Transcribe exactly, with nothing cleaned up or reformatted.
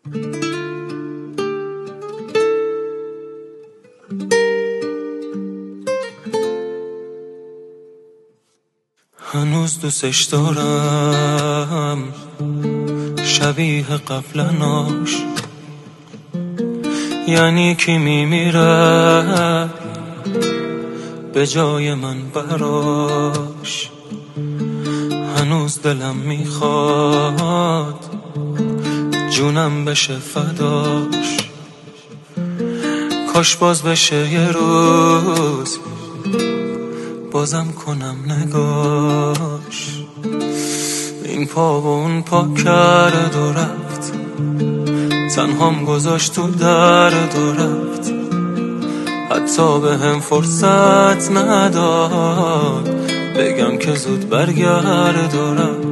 هنوز دوستش دارم، شبیه قبلناش. یعنی کی میمیره به جای من براش. هنوز دلم میخواد جونم بشه فداش. کاش باز بشه یه روز بازم کنم نگاش. این پا و اون پا کرد و رفت، تنهام گذاشت تو درد و رفت. حتی به هم فرصت نداد بگم که زود برگرد و رفت.